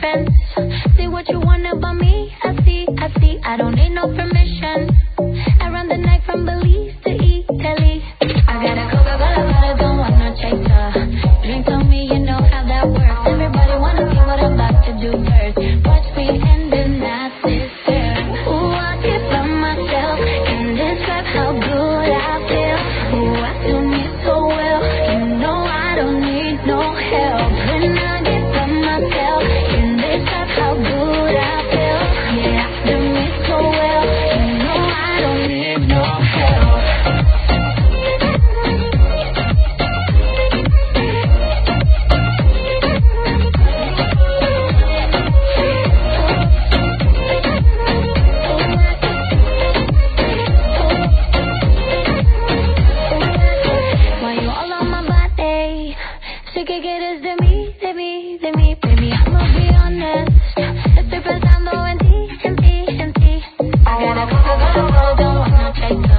fence. Say what you want about me, I see, I don't need no permission. I run the night from Belize to Italy. I got a Coca-Cola, but I don't want no chaser. Drink on me, you know how that works. Everybody wanna see what I'm about to do first. Watch me and then I sit there. Ooh, I get by myself in this life, how good I feel. Ooh, I do me so well, you know I don't need no help. When I get by myself in this life, how good I feel. Yeah, I do me so well, you know I don't need no help. Why you all on my body? Sé que quieres de mí, baby, I'ma be honest. Estoy pensando en ti. I got a Coca-Cola, don't want no chaser.